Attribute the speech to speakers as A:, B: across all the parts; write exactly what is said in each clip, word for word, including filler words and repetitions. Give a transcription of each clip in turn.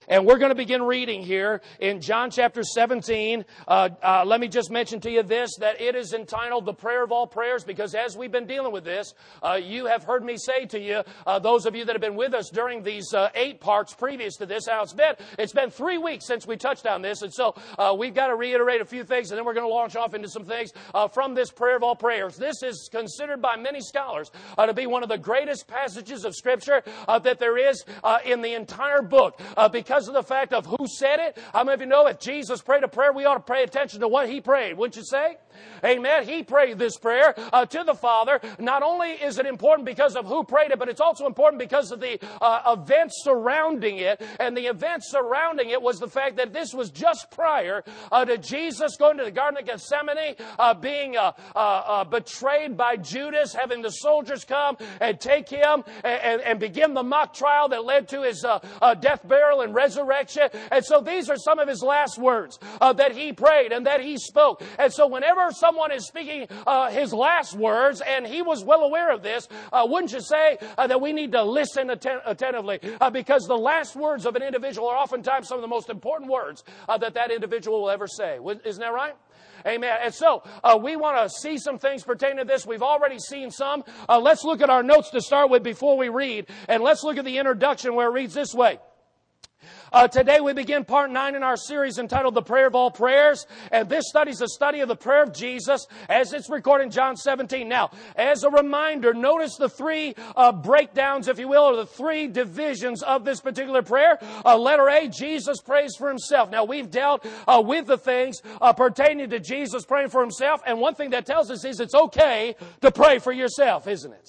A: And we're going to begin reading here in John chapter seventeen. Uh, uh, let me just mention to you this, that it is entitled The Prayer of All Prayers, because as we've been dealing with this, uh, you have heard me say to you, uh, those of you that have been with us during these uh, eight parts previous to this, how it's been. It's been three weeks since we touched on this, and so uh, we've got to reiterate a few things, and then we're going to launch off into some things uh, from this Prayer of All Prayers. This is considered by many scholars uh, to be one of the greatest passages of Scripture uh, that there is uh, in the entire book, uh, because Because of the fact of who said it. How many of you know if Jesus prayed a prayer, we ought to pay attention to what He prayed, wouldn't you say? Amen. He prayed this prayer uh, to the Father. Not only is it important because of who prayed it, but it's also important because of the uh, events surrounding it. And the events surrounding it was the fact that this was just prior uh, to Jesus going to the Garden of Gethsemane, uh, being uh, uh, uh, betrayed by Judas, having the soldiers come and take Him and, and, and begin the mock trial that led to His uh, uh, death, burial, and resurrection. And so these are some of His last words uh, that He prayed and that He spoke. And so whenever someone is speaking uh, His last words, and He was well aware of this, uh, wouldn't you say uh, that we need to listen atten- attentively? Uh, because the last words of an individual are oftentimes some of the most important words uh, that that individual will ever say. Isn't that right? Amen. And so uh, we want to see some things pertaining to this. We've already seen some. Uh, let's look at our notes to start with before we read. And let's look at the introduction where it reads this way. Uh, today we begin part nine in our series entitled The Prayer of All Prayers. And this study is a study of the prayer of Jesus as it's recorded in John seventeen. Now, as a reminder, notice the three uh, breakdowns, if you will, or the three divisions of this particular prayer. Uh, letter A, Jesus prays for Himself. Now, we've dealt uh, with the things uh, pertaining to Jesus praying for Himself. And one thing that tells us is it's okay to pray for yourself, isn't it?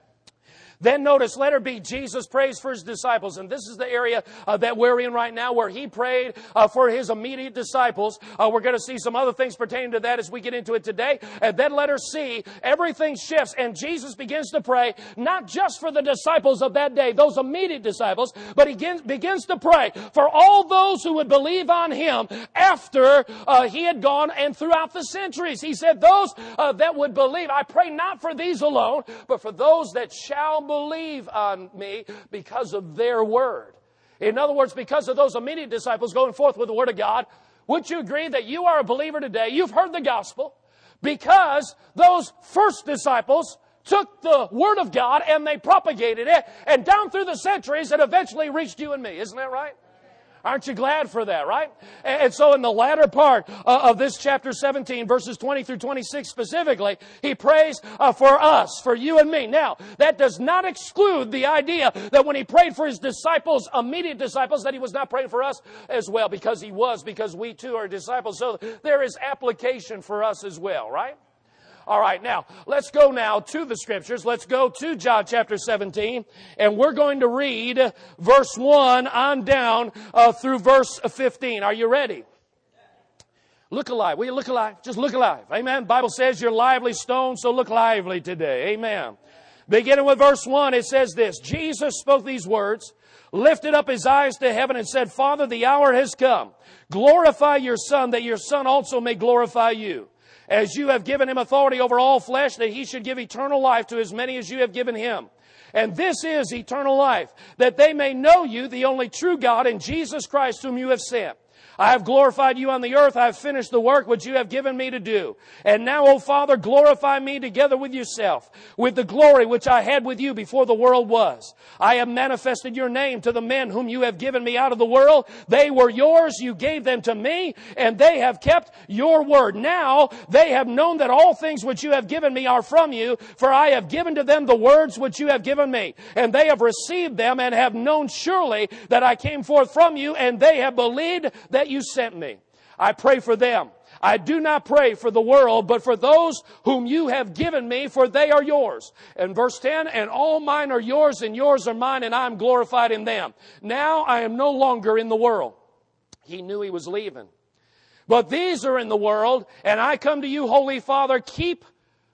A: Then notice, letter B, Jesus prays for His disciples. And this is the area uh, that we're in right now where He prayed uh, for His immediate disciples. Uh, we're going to see some other things pertaining to that as we get into it today. And then letter C, everything shifts and Jesus begins to pray, not just for the disciples of that day, those immediate disciples, but He begins, begins to pray for all those who would believe on Him after uh, He had gone and throughout the centuries. He said, those uh, that would believe, I pray not for these alone, but for those that shall believe on me because of their word. In other words, because of those immediate disciples going forth with the word of God. Would you agree that you are a believer today? You've heard the gospel because those first disciples took the word of God and they propagated it, and down through the centuries it eventually reached you and me. Isn't that right? Aren't you glad for that, right? And so in the latter part of this chapter seventeen, verses twenty through twenty-six specifically, He prays for us, for you and me. Now, that does not exclude the idea that when He prayed for His disciples, immediate disciples, that He was not praying for us as well, because He was, because we too are disciples. So there is application for us as well, right? All right, now, let's go now to the Scriptures. Let's go to John chapter seventeen, and we're going to read verse one on down uh, through verse fifteen. Are you ready? Look alive. Will you look alive? Just look alive. Amen. The Bible says you're lively stone, so look lively today. Amen. Beginning with verse one, it says this. Jesus spoke these words, lifted up His eyes to heaven, and said, Father, the hour has come. Glorify your Son, that your Son also may glorify you. As you have given Him authority over all flesh, that He should give eternal life to as many as you have given Him. And this is eternal life, that they may know you, the only true God, and Jesus Christ whom you have sent. I have glorified you on the earth. I have finished the work which you have given me to do. And now, O Father, glorify me together with yourself, with the glory which I had with you before the world was. I have manifested your name to the men whom you have given me out of the world. They were yours. You gave them to me, and they have kept your word. Now they have known that all things which you have given me are from you, for I have given to them the words which you have given me. And they have received them and have known surely that I came forth from you, and they have believed that you sent me. I pray for them. I do not pray for the world, but for those whom you have given me, for they are yours. And verse ten, and all mine are yours, and yours are mine, and I am glorified in them. Now I am no longer in the world. He knew He was leaving. But these are in the world, and I come to you, Holy Father, keep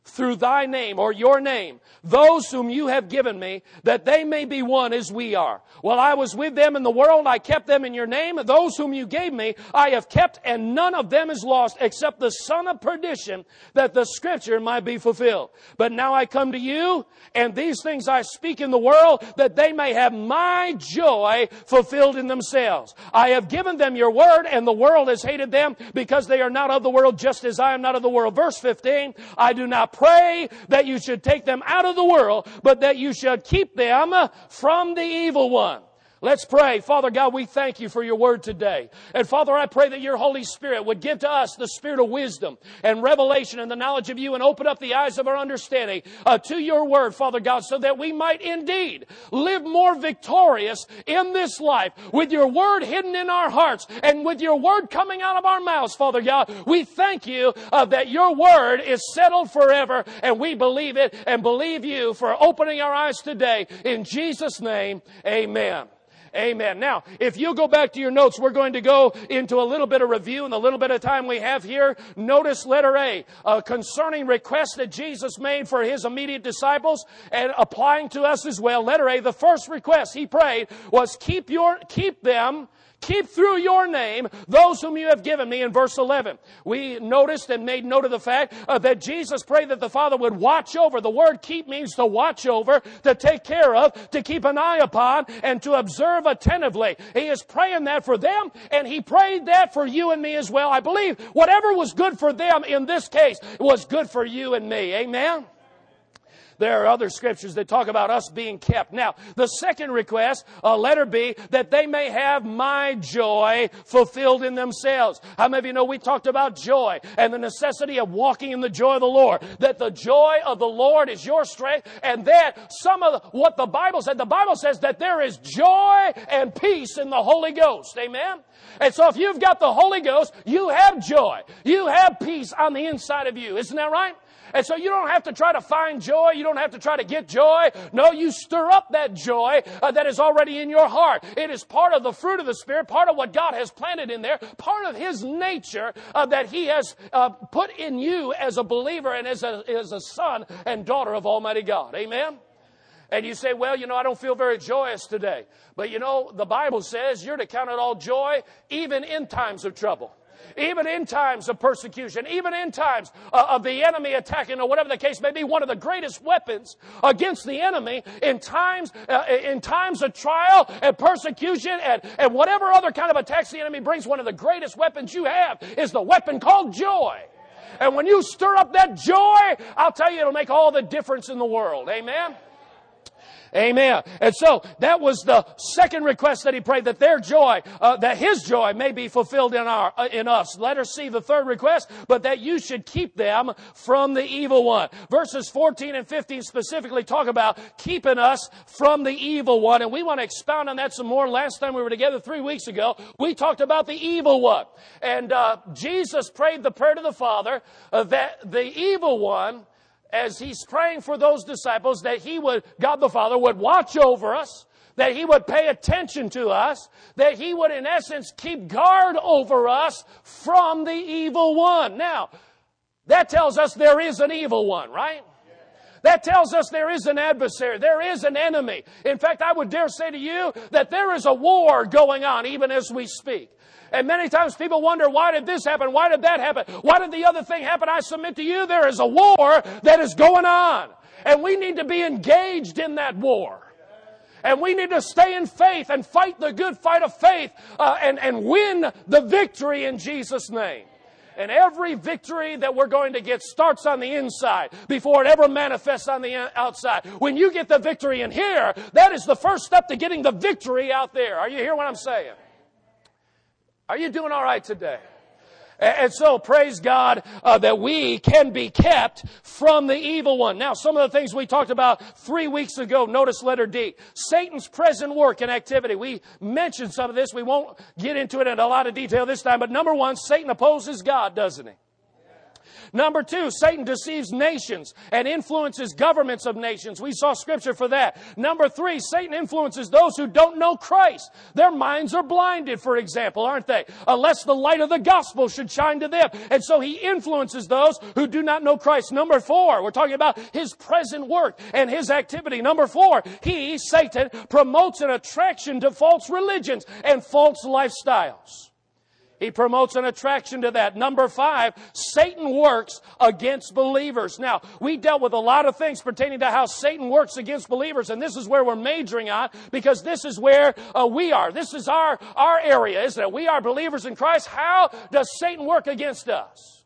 A: through thy name or your name, those whom you have given me, that they may be one as we are. While I was with them in the world, I kept them in your name. Those whom you gave me, I have kept, and none of them is lost, except the son of perdition, that the scripture might be fulfilled. But now I come to you, and these things I speak in the world, that they may have my joy fulfilled in themselves. I have given them your word, and the world has hated them, because they are not of the world, just as I am not of the world. Verse fifteen, I do not pray that you should take them out of the world, but that you should keep them from the evil one. Let's pray. Father God, we thank you for your word today. And Father, I pray that your Holy Spirit would give to us the spirit of wisdom and revelation and the knowledge of you, and open up the eyes of our understanding uh, to your word, Father God, so that we might indeed live more victorious in this life with your word hidden in our hearts and with your word coming out of our mouths, Father God. We thank you uh, that your word is settled forever, and we believe it and believe you for opening our eyes today. In Jesus' name, amen. Amen. Now, if you go back to your notes, we're going to go into a little bit of review in the little bit of time we have here. Notice letter A, uh, concerning requests that Jesus made for his immediate disciples and applying to us as well. Letter A, the first request he prayed was keep your, keep them Keep through your name those whom you have given me, in verse eleven. We noticed and made note of the fact uh, that Jesus prayed that the Father would watch over. The word keep means to watch over, to take care of, to keep an eye upon, and to observe attentively. He is praying that for them, and he prayed that for you and me as well. I believe whatever was good for them in this case was good for you and me. Amen? There are other scriptures that talk about us being kept. Now, the second request, uh, letter B, that they may have my joy fulfilled in themselves. How many of you know we talked about joy and the necessity of walking in the joy of the Lord? That the joy of the Lord is your strength, and that some of what the Bible said, the Bible says that there is joy and peace in the Holy Ghost. Amen? And so if you've got the Holy Ghost, you have joy. You have peace on the inside of you. Isn't that right? And so you don't have to try to find joy. You don't have to try to get joy. No, you stir up that joy uh, that is already in your heart. It is part of the fruit of the Spirit, part of what God has planted in there, part of His nature uh, that He has uh, put in you as a believer and as a, as a son and daughter of Almighty God. Amen? And you say, well, you know, I don't feel very joyous today. But you know, the Bible says you're to count it all joy even in times of trouble. Even in times of persecution, even in times uh, of the enemy attacking, or whatever the case may be, one of the greatest weapons against the enemy in times uh, in times of trial and persecution and, and whatever other kind of attacks the enemy brings, one of the greatest weapons you have is the weapon called joy. And when you stir up that joy, I'll tell you, it'll make all the difference in the world. Amen? Amen. And so that was the second request that he prayed, that their joy, uh, that his joy may be fulfilled in our, uh, in us. Let us see the third request, but that you should keep them from the evil one. Verses fourteen and fifteen specifically talk about keeping us from the evil one. And we want to expound on that some more. Last time we were together three weeks ago, we talked about the evil one. And, uh, Jesus prayed the prayer to the Father uh, that the evil one, as he's praying for those disciples, that he would, God the Father, would watch over us, that he would pay attention to us, that he would, in essence, keep guard over us from the evil one. Now, that tells us there is an evil one, right? That tells us there is an adversary. There is an enemy. In fact, I would dare say to you that there is a war going on even as we speak. And many times people wonder, why did this happen? Why did that happen? Why did the other thing happen? I submit to you, there is a war that is going on. And we need to be engaged in that war. And we need to stay in faith and fight the good fight of faith uh, and, and win the victory in Jesus' name. And every victory that we're going to get starts on the inside before it ever manifests on the outside. When you get the victory in here, that is the first step to getting the victory out there. Are you hearing what I'm saying? Are you doing all right today? And so, praise God uh, that we can be kept from the evil one. Now, some of the things we talked about three weeks ago, notice letter D. Satan's present work and activity. We mentioned some of this. We won't get into it in a lot of detail this time. But number one, Satan opposes God, doesn't he? Number two, Satan deceives nations and influences governments of nations. We saw scripture for that. Number three, Satan influences those who don't know Christ. Their minds are blinded, for example, aren't they? Unless the light of the gospel should shine to them. And so he influences those who do not know Christ. Number four, we're talking about his present work and his activity. Number four, he, Satan, promotes an attraction to false religions and false lifestyles. He promotes an attraction to that. Number five, Satan works against believers. Now, we dealt with a lot of things pertaining to how Satan works against believers, and this is where we're majoring on, because this is where uh, we are. This is our, our area, isn't it? We are believers in Christ. How does Satan work against us?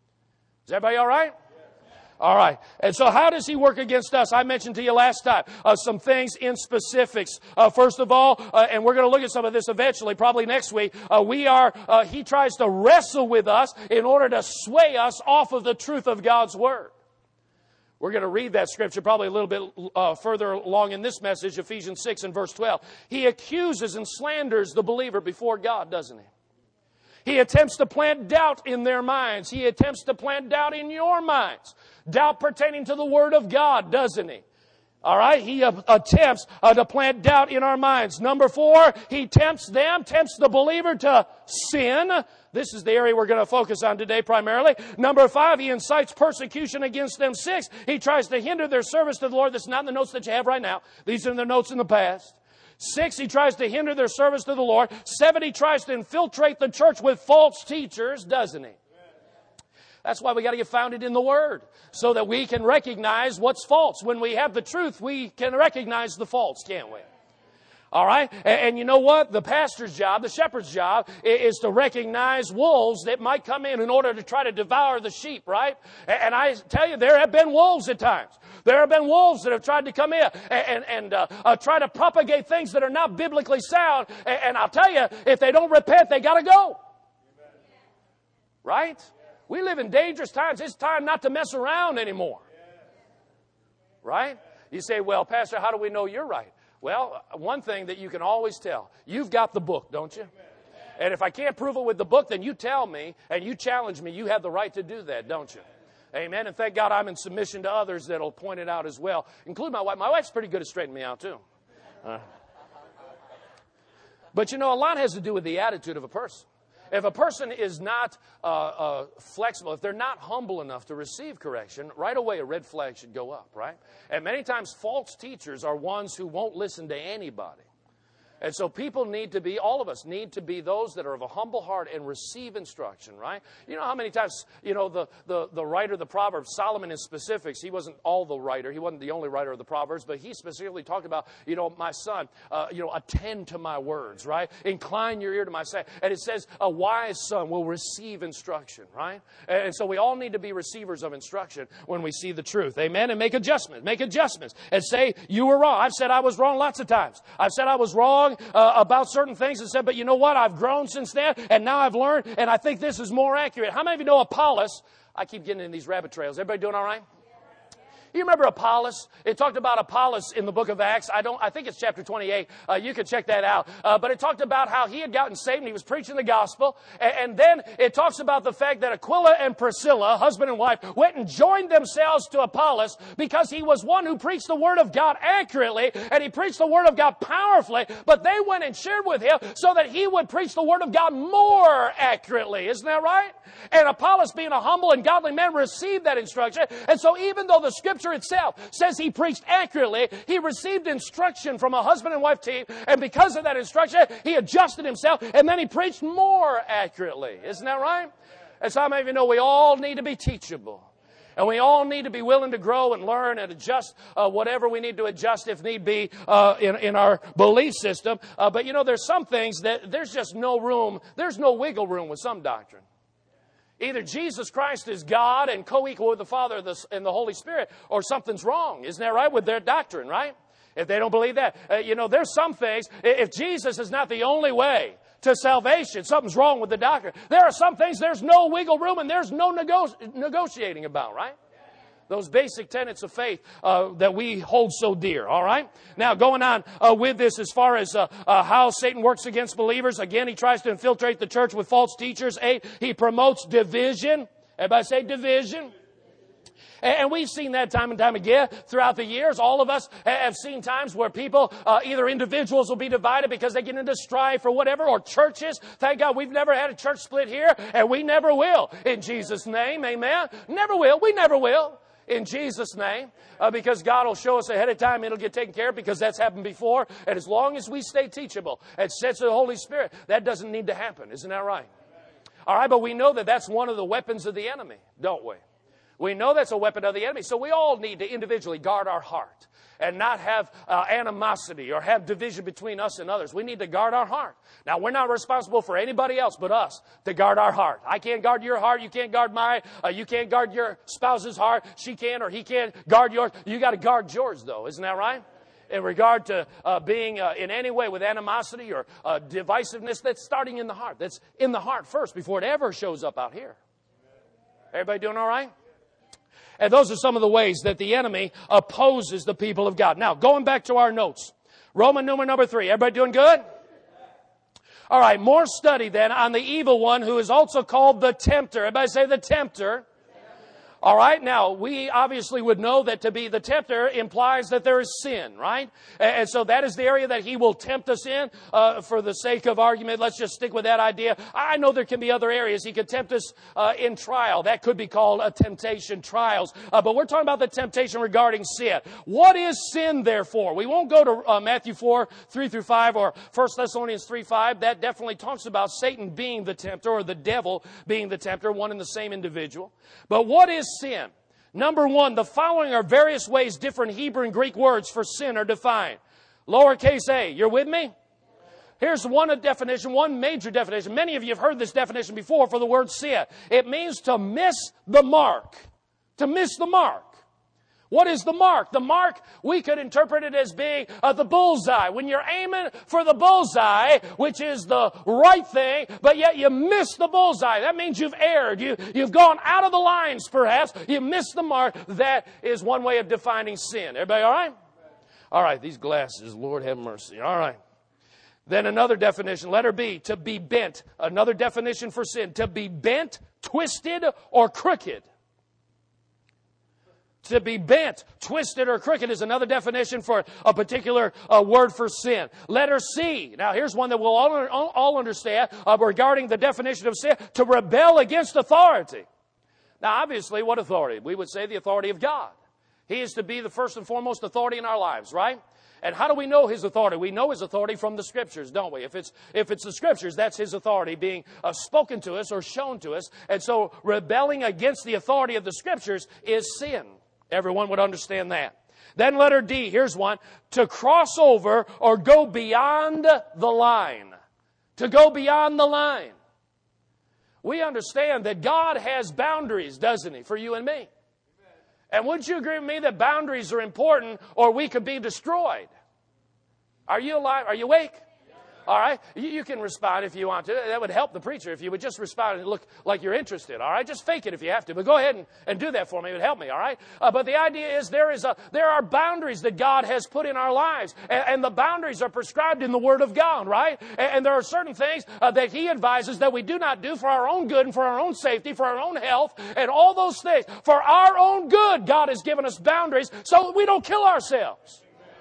A: Is everybody all right? All right. And so how does he work against us? I mentioned to you last time uh, some things in specifics. Uh, first of all, uh, and we're going to look at some of this eventually, probably next week, uh, we are, uh, he tries to wrestle with us in order to sway us off of the truth of God's Word. We're going to read that scripture probably a little bit uh, further along in this message, Ephesians six and verse twelve. He accuses and slanders the believer before God, doesn't he? He attempts to plant doubt in their minds. He attempts to plant doubt in your minds. Doubt pertaining to the Word of God, doesn't he? All right, he uh, attempts uh, to plant doubt in our minds. Number four, he tempts them, tempts the believer to sin. This is the area we're going to focus on today primarily. Number five, he incites persecution against them. Six, he tries to hinder their service to the Lord. That's not in the notes that you have right now. These are the notes in the past. Six, he tries to hinder their service to the Lord. Seven, he tries to infiltrate the church with false teachers, doesn't he? That's why we got to get founded in the Word, so that we can recognize what's false. When we have the truth, we can recognize the false, can't we? All right? And, and you know what? The pastor's job, the shepherd's job, is to recognize wolves that might come in in order to try to devour the sheep, right? And, and I tell you, there have been wolves at times. There have been wolves that have tried to come in and, and, and uh, uh, try to propagate things that are not biblically sound. And, and I'll tell you, if they don't repent, they got to go. Right? We live in dangerous times. It's time not to mess around anymore. Right? You say, well, Pastor, how do we know you're right? Well, one thing that you can always tell, you've got the book, don't you? And if I can't prove it with the book, then you tell me and you challenge me. You have the right to do that, don't you? Amen. And thank God I'm in submission to others that will point it out as well, including my wife. My wife's pretty good at straightening me out, too. Uh, but, you know, a lot has to do with the attitude of a person. If a person is not uh, uh, flexible, if they're not humble enough to receive correction, right away a red flag should go up, right? And many times false teachers are ones who won't listen to anybody. And so people need to be, all of us need to be those that are of a humble heart and receive instruction, right? You know how many times, you know, the, the, the writer of the Proverbs, Solomon in specifics, he wasn't all the writer, he wasn't the only writer of the Proverbs, but he specifically talked about, you know, my son, uh, you know, attend to my words, right? Incline your ear to my say. And it says a wise son will receive instruction, right? And so we all need to be receivers of instruction when we see the truth, amen? And make adjustments, make adjustments and say, you were wrong. I've said I was wrong lots of times. I've said I was wrong Uh, about certain things and said, but you know what? I've grown since then, and now I've learned, and I think this is more accurate. How many of you know Apollos? I keep getting in these rabbit trails. Everybody doing all right? You remember Apollos? It talked about Apollos in the book of Acts. I don't. I think it's chapter twenty-eight. Uh, you can check that out. Uh, but it talked about how he had gotten saved and he was preaching the gospel. And, and then it talks about the fact that Aquila and Priscilla, husband and wife, went and joined themselves to Apollos because he was one who preached the word of God accurately and he preached the word of God powerfully. But they went and shared with him so that he would preach the word of God more accurately. Isn't that right? And Apollos, being a humble and godly man, received that instruction. And so even though the scripture itself says he preached accurately, he received instruction from a husband and wife team, and because of that instruction, he adjusted himself, and then he preached more accurately. Isn't that right? And so how many of you know we all need to be teachable? And we all need to be willing to grow and learn and adjust uh, whatever we need to adjust if need be uh, in, in our belief system. Uh, but you know, there's some things that there's just no room, there's no wiggle room with some doctrine. Either Jesus Christ is God and co-equal with the Father and the Holy Spirit, or something's wrong. Isn't that right? With their doctrine, right? If they don't believe that. Uh, you know, there's some things, if Jesus is not the only way to salvation, something's wrong with the doctrine. There are some things there's no wiggle room and there's no nego- negotiating about, right? Those basic tenets of faith uh, that we hold so dear, all right? Now, going on uh, with this as far as uh, uh, how Satan works against believers. Again, he tries to infiltrate the church with false teachers. Eight, he promotes division. Everybody say division. And we've seen that time and time again throughout the years. All of us have seen times where people, uh, either individuals will be divided because they get into strife or whatever, or churches. Thank God we've never had a church split here, and we never will. In Jesus' name, amen. Never will. We never will. In Jesus' name. Uh, because God will show us ahead of time, it'll get taken care of, because that's happened before. And as long as we stay teachable and sense of the Holy Spirit, that doesn't need to happen. Isn't that right? All right, but we know that that's one of the weapons of the enemy, don't we? We know that's a weapon of the enemy. So we all need to individually guard our heart and not have uh, animosity or have division between us and others. We need to guard our heart. Now, we're not responsible for anybody else but us to guard our heart. I can't guard your heart. You can't guard mine. Uh, you can't guard your spouse's heart. She can or he can't guard yours. You got to guard yours, though. Isn't that right? In regard to uh, being uh, in any way with animosity or uh, divisiveness, that's starting in the heart. That's in the heart first before it ever shows up out here. Everybody doing all right? And those are some of the ways that the enemy opposes the people of God. Now, going back to our notes. Roman numeral number three. Everybody doing good? All right, more study then on the evil one who is also called the tempter. Everybody say the tempter. All right, now, we obviously would know that to be the tempter implies that there is sin, right? And so that is the area that he will tempt us in. Uh, for the sake of argument, let's just stick with that idea. I know there can be other areas. He could tempt us uh, in trial. That could be called a temptation, trials. Uh, but we're talking about the temptation regarding sin. What is sin, therefore? We won't go to uh, Matthew four, three through five, or First Thessalonians three, five. That definitely talks about Satan being the tempter, or the devil being the tempter, one and the same individual. But what is sin? Number one, the following are various ways different Hebrew and Greek words for sin are defined. Lowercase a. You're with me? Here's one definition, one major definition. Many of you have heard this definition before for the word sin. It means to miss the mark. To miss the mark. What is the mark? The mark, we could interpret it as being uh, the bullseye. When you're aiming for the bullseye, which is the right thing, but yet you miss the bullseye. That means you've erred. You, you've gone out of the lines, perhaps. You missed the mark. That is one way of defining sin. Everybody all right? All right, these glasses, Lord have mercy. All right. Then another definition, letter B, to be bent. Another definition for sin, to be bent, twisted, or crooked. To be bent, twisted, or crooked is another definition for a particular uh, word for sin. Letter C. Now, here's one that we'll all, all understand uh, regarding the definition of sin. To rebel against authority. Now, obviously, what authority? We would say the authority of God. He is to be the first and foremost authority in our lives, right? And how do we know His authority? We know His authority from the Scriptures, don't we? If it's if it's the Scriptures, that's His authority being uh, spoken to us or shown to us. And so rebelling against the authority of the Scriptures is sin. Everyone would understand that. Then letter D, here's one. To cross over or go beyond the line. To go beyond the line. We understand that God has boundaries, doesn't He, for you and me? And wouldn't you agree with me that boundaries are important or we could be destroyed? Are you alive? Are you awake? All right? You, you can respond if you want to. That would help the preacher if you would just respond and look like you're interested. All right? Just fake it if you have to. But go ahead and, and do that for me. It would help me. All right? Uh, but the idea is there is a there are boundaries that God has put in our lives. And, and the boundaries are prescribed in the Word of God. Right? And, and there are certain things uh, that He advises that we do not do for our own good and for our own safety, for our own health, and all those things. For our own good, God has given us boundaries so that we don't kill ourselves.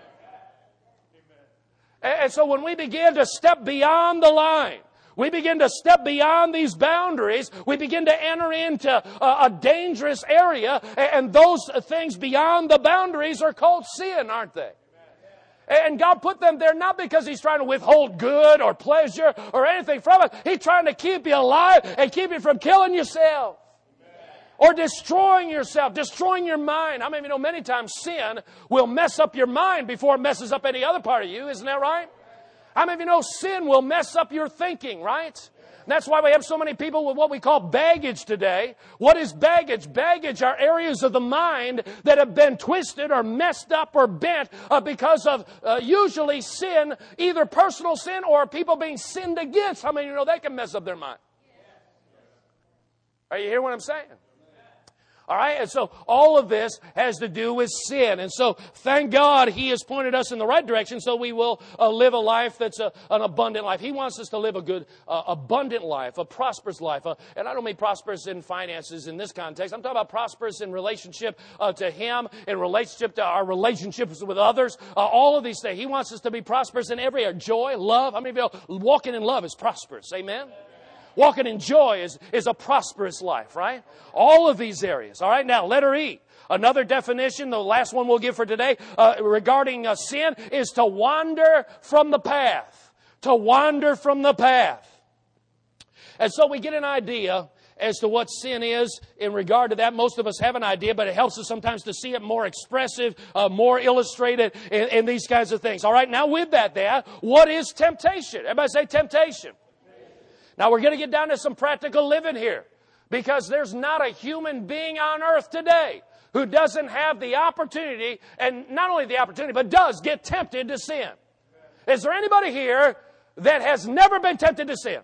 A: And so when we begin to step beyond the line, we begin to step beyond these boundaries, we begin to enter into a, a dangerous area, and those things beyond the boundaries are called sin, aren't they? And God put them there not because He's trying to withhold good or pleasure or anything from it. He's trying to keep you alive and keep you from killing yourself. Or destroying yourself, destroying your mind. I mean, you know, many times sin will mess up your mind before it messes up any other part of you. Isn't that right? I mean, you know, sin will mess up your thinking, right? And that's why we have so many people with what we call baggage today. What is baggage? Baggage are areas of the mind that have been twisted or messed up or bent uh, because of uh, usually sin, either personal sin or people being sinned against. How many of you know they can mess up their mind? Are you hearing what I'm saying? All right, and so all of this has to do with sin. And so thank God He has pointed us in the right direction so we will uh, live a life that's a, an abundant life. He wants us to live a good, uh, abundant life, a prosperous life. Uh, and I don't mean prosperous in finances in this context. I'm talking about prosperous in relationship uh, to Him, in relationship to our relationships with others, uh, all of these things. He wants us to be prosperous in every area. Joy, love. How many of you know walking in love is prosperous? Amen? Walking in joy is, is a prosperous life, right? All of these areas. All right, now, letter E. Another definition, the last one we'll give for today, uh, regarding uh, sin, is to wander from the path. To wander from the path. And so we get an idea as to what sin is in regard to that. Most of us have an idea, but it helps us sometimes to see it more expressive, uh, more illustrated in, in these kinds of things. All right, now with that there, what is temptation? Everybody say temptation. Now, we're going to get down to some practical living here, because there's not a human being on earth today who doesn't have the opportunity, and not only the opportunity, but does get tempted to sin. Is there anybody here that has never been tempted to sin?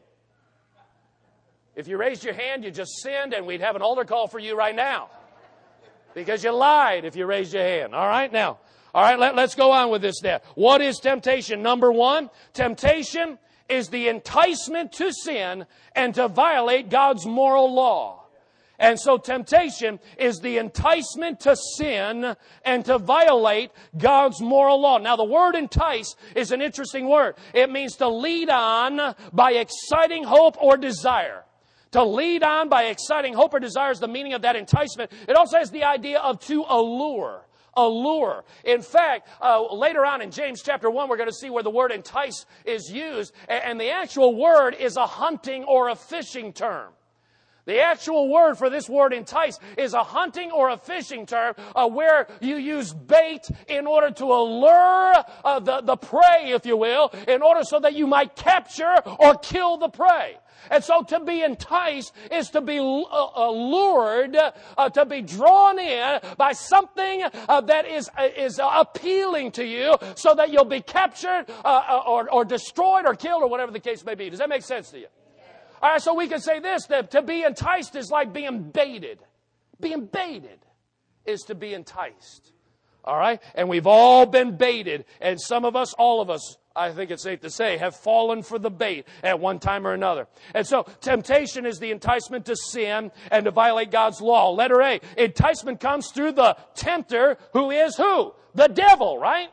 A: If you raised your hand, you just sinned, and we'd have an altar call for you right now, because you lied if you raised your hand. All right, now, all right, let, let's go on with this then. What is temptation? Number one, temptation is the enticement to sin and to violate God's moral law. And so temptation is the enticement to sin and to violate God's moral law. Now, the word entice is an interesting word. It means to lead on by exciting hope or desire. To lead on by exciting hope or desire is the meaning of that enticement. It also has the idea of to allure. Allure. In fact, uh, later on in James chapter one, we're going to see where the word entice is used. And, and the actual word is a hunting or a fishing term. The actual word for this word entice is a hunting or a fishing term uh, where you use bait in order to allure uh, the, the prey, if you will, in order so that you might capture or kill the prey. And so to be enticed is to be uh, lured, uh, to be drawn in by something uh, that is uh, is uh, appealing to you so that you'll be captured uh, or, or destroyed or killed or whatever the case may be. Does that make sense to you? All right, so we can say this, that to be enticed is like being baited. Being baited is to be enticed. All right? And we've all been baited. And some of us, all of us, I think it's safe to say, have fallen for the bait at one time or another. And so temptation is the enticement to sin and to violate God's law. Letter A, enticement comes through the tempter, who is who? The devil, right?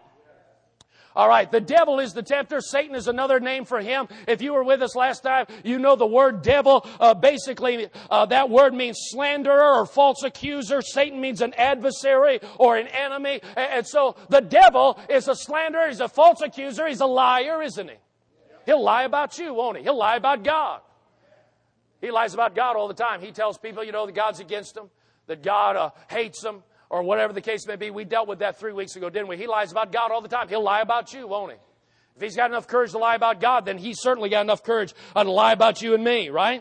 A: All right, the devil is the tempter. Satan is another name for him. If you were with us last time, you know the word devil. Uh, basically, uh, that word means slanderer or false accuser. Satan means an adversary or an enemy. And, and so the devil is a slanderer. He's a false accuser. He's a liar, isn't he? He'll lie about you, won't he? He'll lie about God. He lies about God all the time. He tells people, you know, that God's against them, that God uh, hates them, or whatever the case may be. We dealt with that three weeks ago, didn't we? He lies about God all the time. He'll lie about you, won't he? If he's got enough courage to lie about God, then he's certainly got enough courage to lie about you and me, right?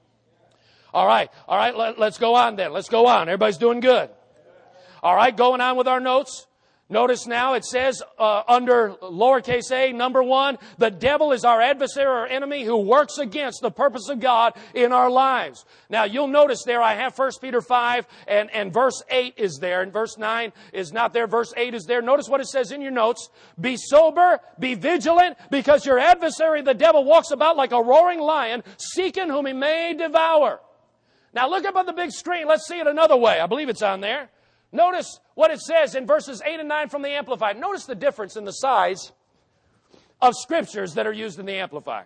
A: All right. All right, let, let's go on then. Let's go on. Everybody's doing good. All right, going on with our notes. Notice now it says uh, under lowercase a, number one, the devil is our adversary or enemy who works against the purpose of God in our lives. Now you'll notice there I have First Peter five and, and verse eight is there, and verse nine is not there. Verse eight is there. Notice what it says in your notes. Be sober, be vigilant, because your adversary, the devil, walks about like a roaring lion, seeking whom he may devour. Now look up on the big screen. Let's see it another way. I believe it's on there. Notice what it says in verses eight and nine from the Amplified. Notice the difference in the size of scriptures that are used in the Amplified.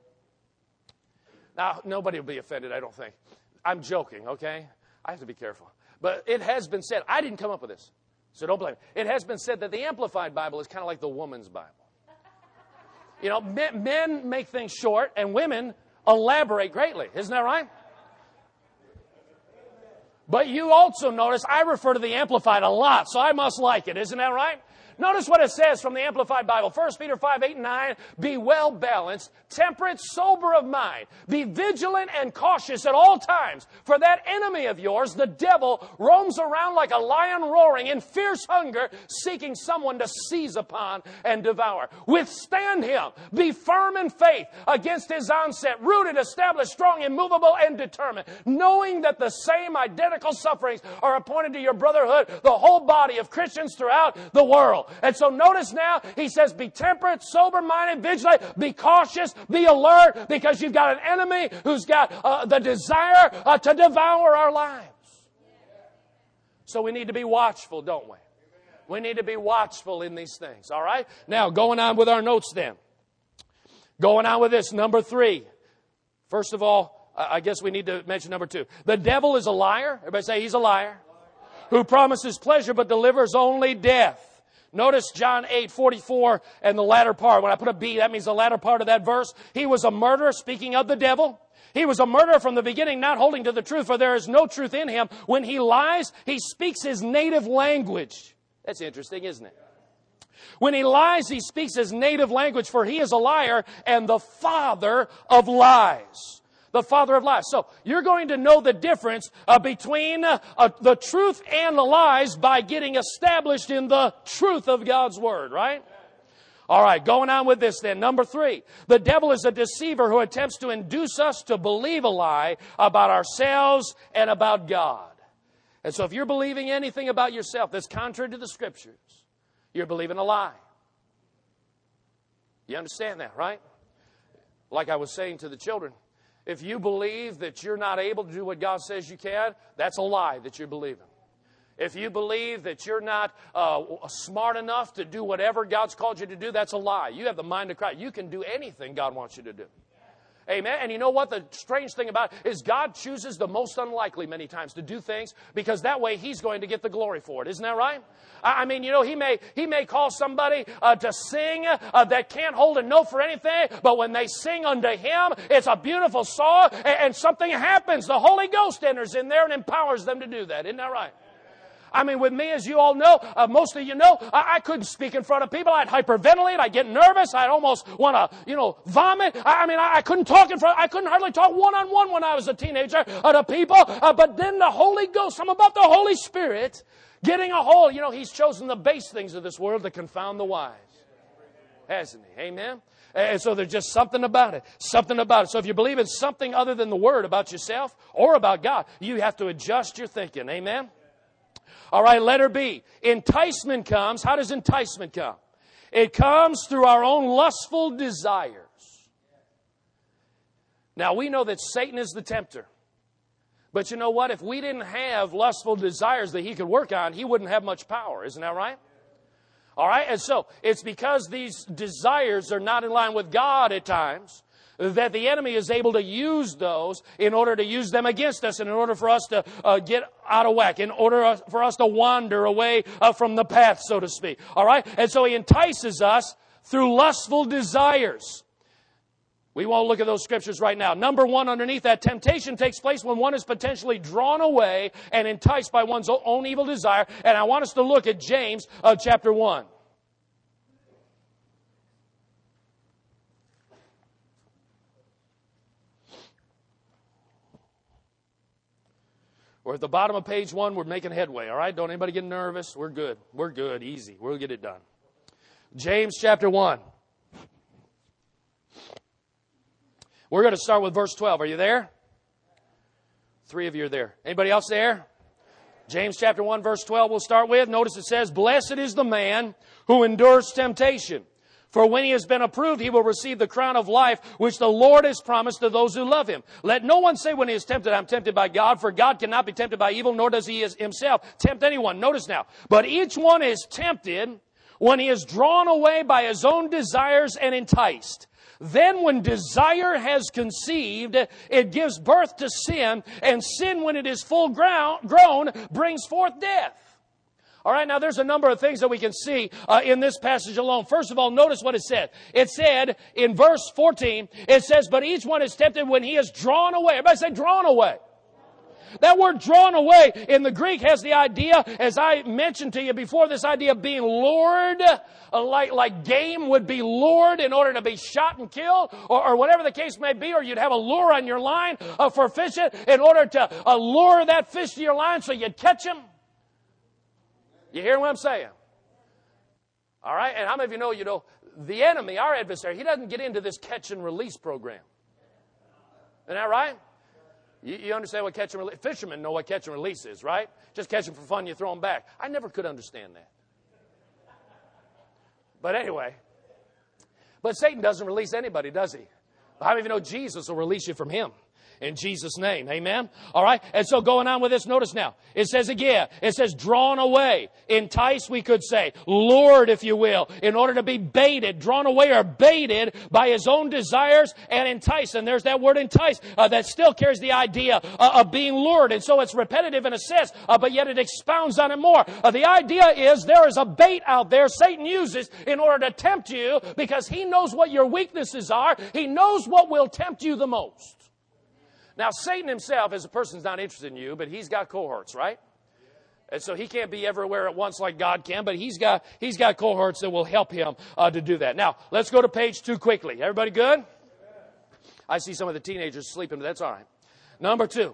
A: Now, nobody will be offended, I don't think. I'm joking, okay? I have to be careful. But it has been said, I didn't come up with this, so don't blame me. It has been said that the Amplified Bible is kind of like the woman's Bible. You know, men, men make things short, and women elaborate greatly. Isn't that right? But you also notice I refer to the Amplified a lot, so I must like it. Isn't that right? Notice what it says from the Amplified Bible. First Peter five, eight, and nine. Be well balanced, temperate, sober of mind. Be vigilant and cautious at all times. For that enemy of yours, the devil, roams around like a lion roaring in fierce hunger, seeking someone to seize upon and devour. Withstand him. Be firm in faith against his onset. Rooted, established, strong, immovable, and determined. Knowing that the same identical sufferings are appointed to your brotherhood, the whole body of Christians throughout the world. And so notice now, he says, be temperate, sober-minded, vigilant, be cautious, be alert, because you've got an enemy who's got uh, the desire uh, to devour our lives. So we need to be watchful, don't we? We need to be watchful in these things, all right? Now, going on with our notes then. Going on with this, number three. First of all, I guess we need to mention number two. The devil is a liar. Everybody say he's a liar. Who promises pleasure but delivers only death. Notice John eight forty-four and the latter part. When I put a B, that means the latter part of that verse. He was a murderer, speaking of the devil. He was a murderer from the beginning, not holding to the truth, for there is no truth in him. When he lies, he speaks his native language. That's interesting, isn't it? When he lies, he speaks his native language, for he is a liar and the father of lies. The father of lies. So you're going to know the difference uh, between uh, uh, the truth and the lies by getting established in the truth of God's Word, right? All right, going on with this then. Number three, the devil is a deceiver who attempts to induce us to believe a lie about ourselves and about God. And so if you're believing anything about yourself that's contrary to the Scriptures, you're believing a lie. You understand that, right? Like I was saying to the children, if you believe that you're not able to do what God says you can, that's a lie that you're believing. If you believe that you're not uh, smart enough to do whatever God's called you to do, that's a lie. You have the mind of Christ. You can do anything God wants you to do. Amen. And you know what the strange thing about it is? God chooses the most unlikely many times to do things because that way He's going to get the glory for it. Isn't that right? I mean, you know, He may He may call somebody uh, to sing uh, that can't hold a note for anything, but when they sing unto Him, it's a beautiful song, and, and something happens. The Holy Ghost enters in there and empowers them to do that. Isn't that right? I mean, with me, as you all know, uh, most of you know, I, I couldn't speak in front of people. I'd hyperventilate. I'd get nervous. I'd almost want to, you know, vomit. I, I mean, I, I couldn't talk in front. I couldn't hardly talk one-on-one when I was a teenager uh, to people. Uh, but then the Holy Ghost, I'm about the Holy Spirit getting a hold. You know, He's chosen the base things of this world to confound the wise. Hasn't He? Amen? And so there's just something about it. Something about it. So if you believe in something other than the Word about yourself or about God, you have to adjust your thinking. Amen? All right, letter B. Enticement comes. How does enticement come? It comes through our own lustful desires. Now, we know that Satan is the tempter. But you know what? If we didn't have lustful desires that he could work on, he wouldn't have much power. Isn't that right? All right, and so it's because these desires are not in line with God at times that the enemy is able to use those in order to use them against us and in order for us to uh, get out of whack, in order for us to wander away uh, from the path, so to speak. All right? And so he entices us through lustful desires. We won't look at those scriptures right now. Number one, underneath that, temptation takes place when one is potentially drawn away and enticed by one's own evil desire. And I want us to look at James uh, chapter one. We're at the bottom of page one. We're making headway, all right? Don't anybody get nervous. We're good. We're good. Easy. We'll get it done. James chapter one. We're going to start with verse twelve. Are you there? Three of you are there. Anybody else there? James chapter one, verse twelve we'll start with. Notice it says, Blessed is the man who endures temptation. For when he has been approved, he will receive the crown of life, which the Lord has promised to those who love Him. Let no one say when he is tempted, I'm tempted by God, for God cannot be tempted by evil, nor does He Himself tempt anyone. Notice now, but each one is tempted when he is drawn away by his own desires and enticed. Then when desire has conceived, it gives birth to sin, and sin, when it is full grown, brings forth death. All right, now there's a number of things that we can see uh, in this passage alone. First of all, notice what it said. It said in verse fourteen, it says, but each one is tempted when he is drawn away. Everybody say drawn away. That word drawn away in the Greek has the idea, as I mentioned to you before, this idea of being lured, uh, like, like game would be lured in order to be shot and killed, or, or whatever the case may be, or you'd have a lure on your line uh, for fishing in order to uh, lure that fish to your line so you'd catch him. You hear what I'm saying? All right? And how many of you know, you know, the enemy, our adversary, he doesn't get into this catch and release program. Isn't that right? You, you understand what catch and release? Fishermen know what catch and release is, right? Just catch them for fun, you throw them back. I never could understand that. But anyway, but Satan doesn't release anybody, does he? How many of you know Jesus will release you from him? In Jesus' name. Amen? All right? And so going on with this, notice now. It says again, it says drawn away. Entice, we could say. Lured, if you will. In order to be baited. Drawn away or baited by his own desires and enticed. And there's that word entice uh, that still carries the idea uh, of being lured. And so it's repetitive in a sense, uh, but yet it expounds on it more. Uh, the idea is there is a bait out there Satan uses in order to tempt you because he knows what your weaknesses are. He knows what will tempt you the most. Now, Satan himself, as a person, is not interested in you, but he's got cohorts, right? And so he can't be everywhere at once like God can, but he's got he's got cohorts that will help him uh, to do that. Now, let's go to page two quickly. Everybody good? I see some of the teenagers sleeping, but that's all right. Number two,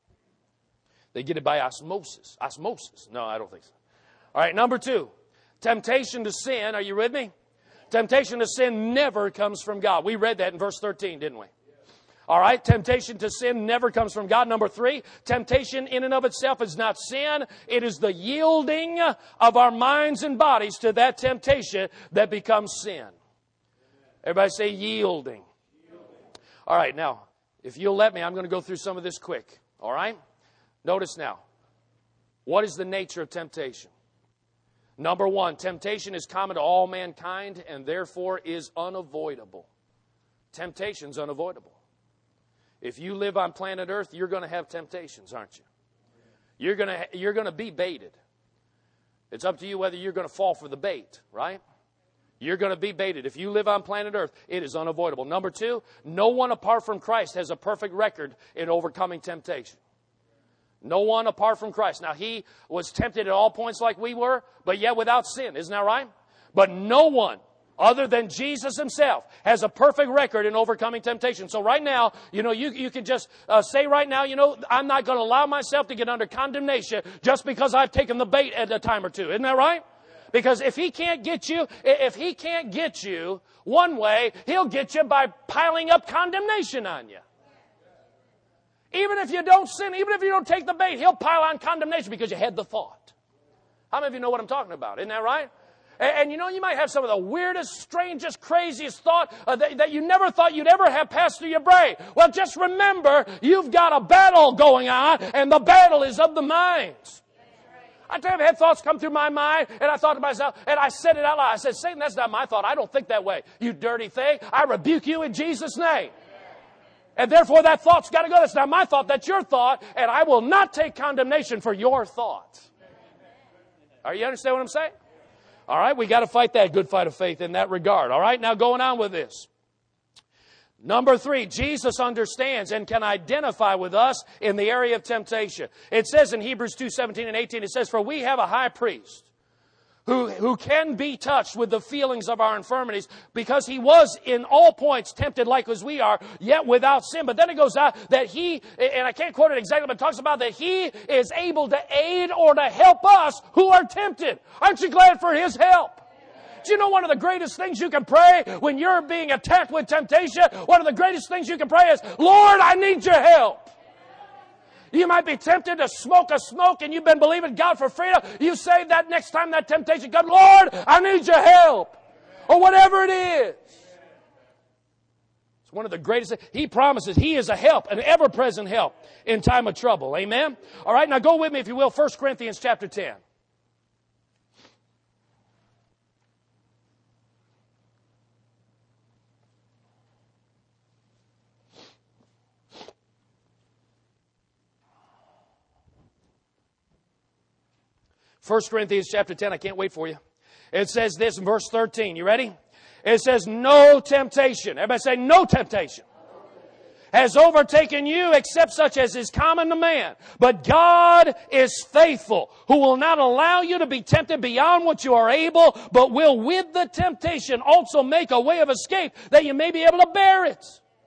A: they get it by osmosis. Osmosis. No, I don't think so. All right, number two, temptation to sin. Are you with me? Temptation to sin never comes from God. We read that in verse thirteen, didn't we? All right, temptation to sin never comes from God. Number three, temptation in and of itself is not sin. It is the yielding of our minds and bodies to that temptation that becomes sin. Everybody say yielding. All right, now, if you'll let me, I'm going to go through some of this quick. All right? Notice now, what is the nature of temptation? Number one, temptation is common to all mankind and therefore is unavoidable. Temptation is unavoidable. If you live on planet Earth, you're going to have temptations, aren't you? You're going to you're going to be baited. It's up to you whether you're going to fall for the bait, right? You're going to be baited. If you live on planet Earth, it is unavoidable. Number two, no one apart from Christ has a perfect record in overcoming temptation. No one apart from Christ. Now, he was tempted at all points like we were, but yet without sin. Isn't that right? But no one other than Jesus himself has a perfect record in overcoming temptation. So right now, you know, you, you can just uh, say right now, you know, I'm not going to allow myself to get under condemnation just because I've taken the bait at a time or two. Isn't that right? Because if he can't get you, if he can't get you one way, he'll get you by piling up condemnation on you. Even if you don't sin, even if you don't take the bait, he'll pile on condemnation because you had the thought. How many of you know what I'm talking about? Isn't that right? And, and you know, you might have some of the weirdest, strangest, craziest thought uh, that, that you never thought you'd ever have pass through your brain. Well, just remember, you've got a battle going on, and the battle is of the mind. I tell you, I've had thoughts come through my mind, and I thought to myself, and I said it out loud. I said, Satan, that's not my thought. I don't think that way. You dirty thing. I rebuke you in Jesus' name. And therefore, that thought's got to go. That's not my thought. That's your thought. And I will not take condemnation for your thought. Are you understand what I'm saying? All right, we got to fight that good fight of faith in that regard. All right, now going on with this. Number three, Jesus understands and can identify with us in the area of temptation. It says in Hebrews two, seventeen and eighteen, it says, for we have a high priest who, who can be touched with the feelings of our infirmities, because he was in all points tempted like as we are, yet without sin. But then it goes out that he, and I can't quote it exactly, but it talks about that he is able to aid or to help us who are tempted. Aren't you glad for his help? Do you know one of the greatest things you can pray when you're being attacked with temptation? One of the greatest things you can pray is, Lord, I need your help. You might be tempted to smoke a smoke and you've been believing God for freedom. You say that next time that temptation comes, Lord, I need your help. Or whatever it is. It's one of the greatest things. He promises he is a help, an ever-present help in time of trouble. Amen? All right, now go with me, if you will, First Corinthians chapter ten. First Corinthians chapter ten, I can't wait for you. It says this in verse thirteen. You ready? It says, no temptation. Everybody say, no temptation. has overtaken you except such as is common to man. But God is faithful, who will not allow you to be tempted beyond what you are able, but will with the temptation also make a way of escape that you may be able to bear it.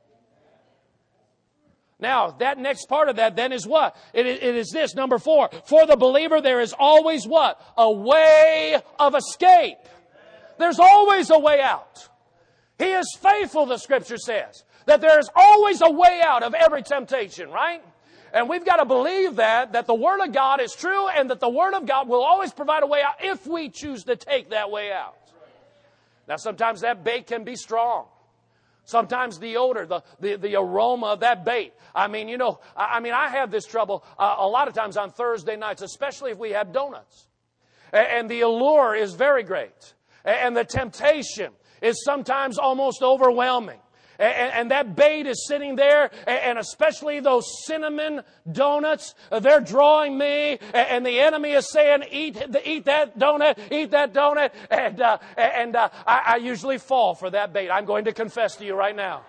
A: Now, that next part of that then is what? It, it is this, number four. For the believer, there is always what? A way of escape. There's always a way out. He is faithful, the Scripture says, that there is always a way out of every temptation, right? And we've got to believe that, that the Word of God is true and that the Word of God will always provide a way out if we choose to take that way out. Now, sometimes that bait can be strong. Sometimes the odor, the, the, the aroma of that bait. I mean, you know, I, I mean, I have this trouble uh, a lot of times on Thursday nights, especially if we have donuts. And, and the allure is very great. And, and the temptation is sometimes almost overwhelming. And, and that bait is sitting there, and especially those cinnamon donuts, they're drawing me, and the enemy is saying, eat eat that donut, eat that donut, and, uh, and uh, I, I usually fall for that bait. I'm going to confess to you right now.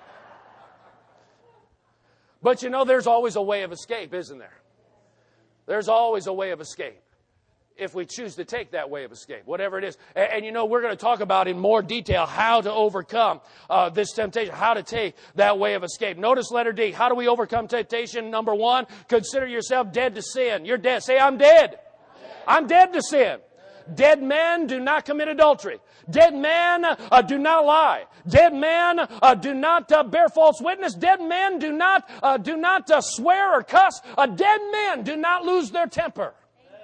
A: But you know, there's always a way of escape, isn't there? There's always a way of escape, if we choose to take that way of escape, whatever it is. And, and you know, we're going to talk about in more detail how to overcome uh, this temptation, how to take that way of escape. Notice letter D. How do we overcome temptation? Number one, consider yourself dead to sin. You're dead. Say, I'm dead. I'm dead to sin. Dead men do not commit adultery. Dead men uh, do not lie. Dead men uh, do not uh, bear false witness. Dead men do not uh, do not uh, swear or cuss. Uh, dead men do not lose their temper.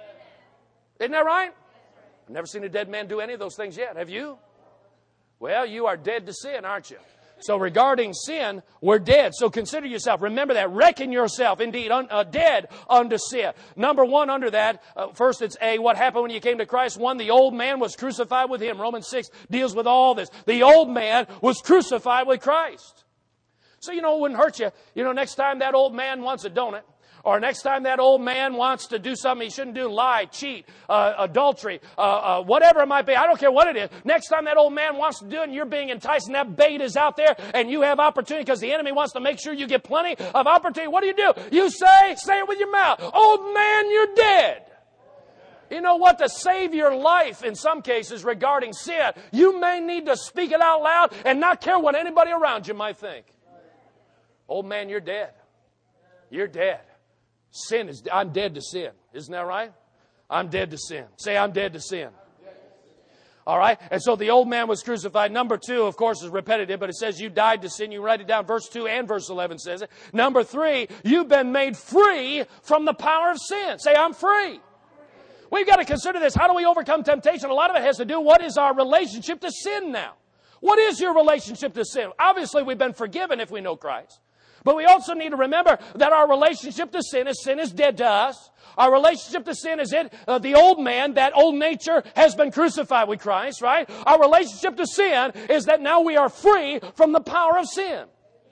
A: Isn't that right? I've never seen a dead man do any of those things yet. Have you? Well, you are dead to sin, aren't you? So regarding sin, we're dead. So consider yourself. Remember that. Reckon yourself indeed un, uh, dead unto sin. Number one under that, uh, first it's A, what happened when you came to Christ? One, the old man was crucified with Him. Romans six deals with all this. The old man was crucified with Christ. So, you know, it wouldn't hurt you. You know, next time that old man wants a donut, or next time that old man wants to do something he shouldn't do, lie, cheat, uh, adultery, uh, uh, whatever it might be. I don't care what it is. Next time that old man wants to do it and you're being enticed and that bait is out there and you have opportunity because the enemy wants to make sure you get plenty of opportunity. What do you do? You say, say it with your mouth, old man, you're dead. You know what? To save your life in some cases regarding sin, you may need to speak it out loud and not care what anybody around you might think. Old man, you're dead. You're dead. Sin is, I'm dead to sin. Isn't that right? I'm dead to sin. Say, I'm dead to sin. All right? And so the old man was crucified. Number two, of course, is repetitive, but it says you died to sin. You write it down. Verse two and verse eleven says it. Number three, you've been made free from the power of sin. Say, I'm free. We've got to consider this. How do we overcome temptation? A lot of it has to do, what is our relationship to sin now? What is your relationship to sin? Obviously, we've been forgiven if we know Christ. But we also need to remember that our relationship to sin is sin is dead to us. Our relationship to sin is it, uh, the old man, that old nature has been crucified with Christ, right? Our relationship to sin is that now we are free from the power of sin.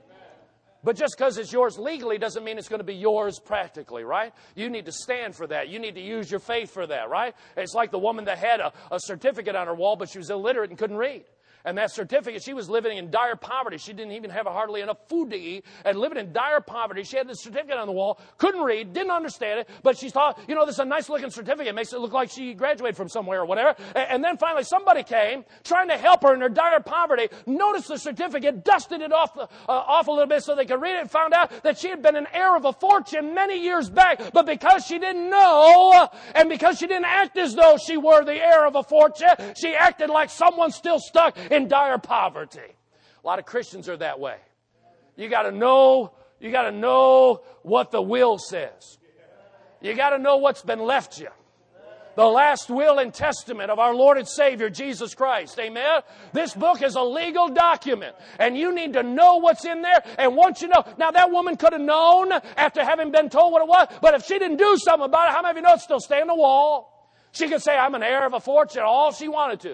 A: But just because it's yours legally doesn't mean it's going to be yours practically, right? You need to stand for that. You need to use your faith for that, right? It's like the woman that had a, a certificate on her wall, but she was illiterate and couldn't read. And that certificate, she was living in dire poverty. She didn't even have hardly enough food to eat and living in dire poverty. She had this certificate on the wall, couldn't read, didn't understand it, but she thought, you know, this is a nice looking certificate. Makes it look like she graduated from somewhere or whatever. And then finally somebody came trying to help her in her dire poverty, noticed the certificate, dusted it off, the, uh, off a little bit so they could read it, and found out that she had been an heir of a fortune many years back. But because she didn't know, and because she didn't act as though she were the heir of a fortune, she acted like someone still stuck in dire poverty. A lot of Christians are that way. You got to know, you got to know what the will says. You got to know what's been left you. The last will and testament of our Lord and Savior, Jesus Christ. Amen? This book is a legal document, and you need to know what's in there. And once you know, now that woman could have known after having been told what it was, but if she didn't do something about it, how many of you know it'd still stay on the wall? She could say, I'm an heir of a fortune, all she wanted to.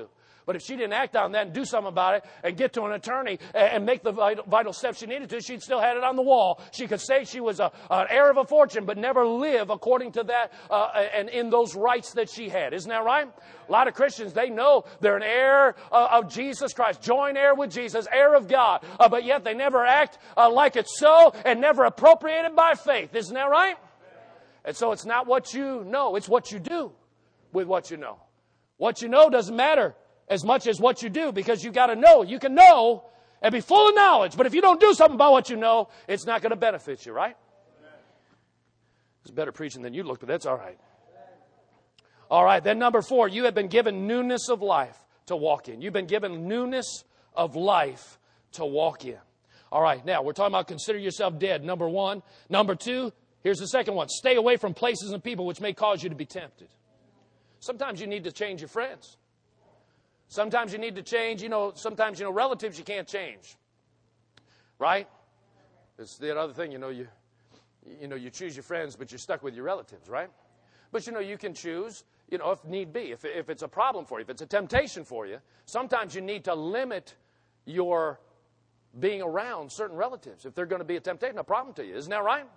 A: But if she didn't act on that and do something about it and get to an attorney and, and make the vital, vital steps she needed to, she'd still had it on the wall. She could say she was a, an heir of a fortune, but never live according to that uh, and in those rights that she had. Isn't that right? A lot of Christians, they know they're an heir uh, of Jesus Christ, joint heir with Jesus, heir of God, uh, but yet they never act uh, like it's so and never appropriated by faith. Isn't that right? And so it's not what you know, it's what you do with what you know. What you know doesn't matter as much as what you do, because you got to know. You can know and be full of knowledge, but if you don't do something about what you know, it's not going to benefit you, right? It's better preaching than you look, but that's all right. All right, then number four, you have been given newness of life to walk in. You've been given newness of life to walk in. All right, now we're talking about consider yourself dead, number one. Number two, here's the second one. Stay away from places and people which may cause you to be tempted. Sometimes you need to change your friends. Sometimes you need to change, you know, sometimes, you know, relatives you can't change. Right? It's the other thing, you know, you, you know, you choose your friends, but you're stuck with your relatives, right? But, you know, you can choose, you know, if need be, if, if it's a problem for you, if it's a temptation for you, sometimes you need to limit your being around certain relatives if they're going to be a temptation, a problem to you. Isn't that right?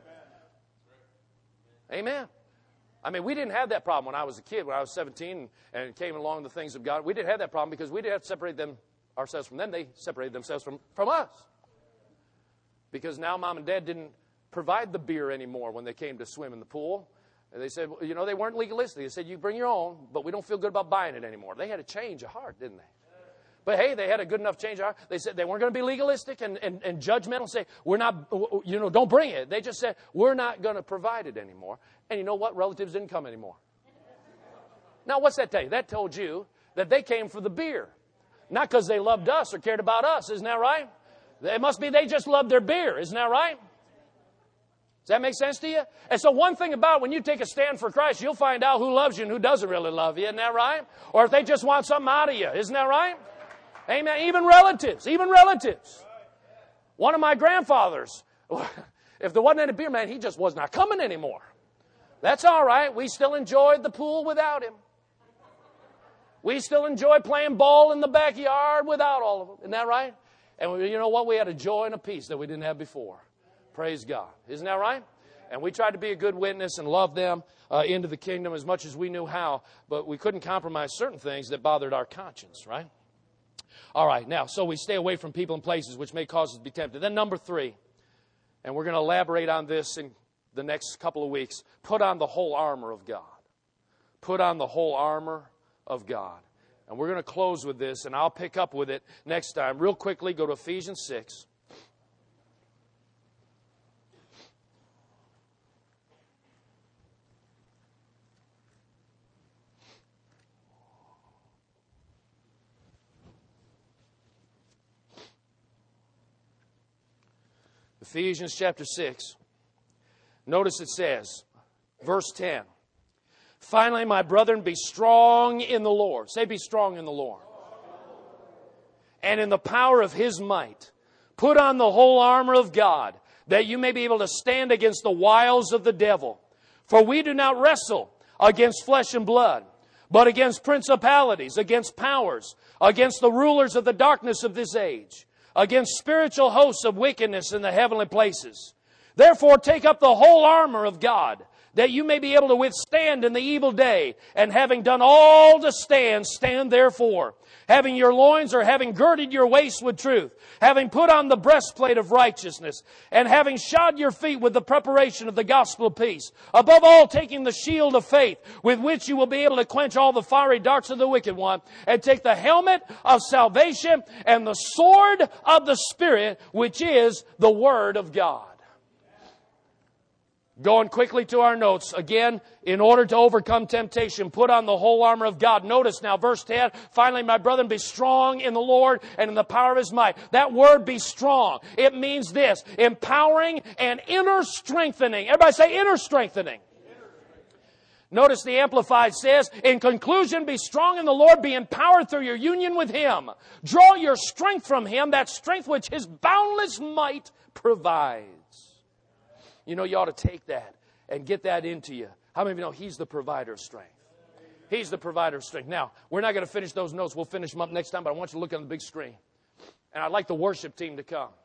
A: Amen. Amen. I mean, we didn't have that problem when I was a kid, when I was seventeen and came along the things of God. We didn't have that problem because we didn't have to separate them ourselves from them. They separated themselves from, from us. Because now mom and dad didn't provide the beer anymore when they came to swim in the pool. And they said, you know, they weren't legalistic. They said, you bring your own, but we don't feel good about buying it anymore. They had a change of heart, didn't they? But hey, they had a good enough change of heart. They said they weren't going to be legalistic and, and, and judgmental and say, we're not, you know, don't bring it. They just said, we're not going to provide it anymore. And you know what? Relatives didn't come anymore. Now, what's that tell you? That told you that they came for the beer. Not because they loved us or cared about us. Isn't that right? It must be they just loved their beer. Isn't that right? Does that make sense to you? And so one thing about when you take a stand for Christ, you'll find out who loves you and who doesn't really love you. Isn't that right? Or if they just want something out of you. Isn't that right? Amen. Even relatives. Even relatives. One of my grandfathers, if there wasn't any beer, man, he just was not coming anymore. That's all right. We still enjoyed the pool without him. We still enjoy playing ball in the backyard without all of them. Isn't that right? And we, you know what? We had a joy and a peace that we didn't have before. Praise God. Isn't that right? And we tried to be a good witness and love them uh, into the kingdom as much as we knew how. But we couldn't compromise certain things that bothered our conscience, right? All right. Now, so we stay away from people and places which may cause us to be tempted. Then number three, and we're going to elaborate on this in the next couple of weeks. Put on the whole armor of God. Put on the whole armor of God. And we're going to close with this, and I'll pick up with it next time. Real quickly, go to Ephesians six. Ephesians chapter six. Notice it says, verse ten. Finally, my brethren, be strong in the Lord. Say, be strong in the Lord. And in the power of His might. Put on the whole armor of God, that you may be able to stand against the wiles of the devil. For we do not wrestle against flesh and blood, but against principalities, against powers, against the rulers of the darkness of this age, against spiritual hosts of wickedness in the heavenly places. Therefore, take up the whole armor of God, that you may be able to withstand in the evil day, and having done all to stand, stand therefore, having your loins or having girded your waist with truth, having put on the breastplate of righteousness, and having shod your feet with the preparation of the gospel of peace. Above all, taking the shield of faith, with which you will be able to quench all the fiery darts of the wicked one, and take the helmet of salvation and the sword of the Spirit, which is the Word of God. Going quickly to our notes. Again, in order to overcome temptation, put on the whole armor of God. Notice now, verse ten, finally, my brethren, be strong in the Lord and in the power of His might. That word, be strong, it means this, empowering and inner strengthening. Everybody say inner strengthening. Notice the Amplified says, in conclusion, be strong in the Lord, be empowered through your union with Him. Draw your strength from Him, that strength which His boundless might provides. You know, you ought to take that and get that into you. How many of you know He's the provider of strength? He's the provider of strength. Now, we're not going to finish those notes. We'll finish them up next time, but I want you to look on the big screen. And I'd like the worship team to come.